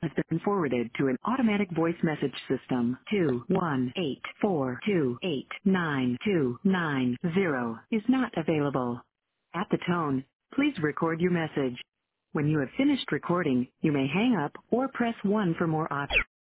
has been forwarded to an automatic voice message system. 21842899290 is not available. At the tone, please record your message. When you have finished recording, you may hang up or press 1 for more options.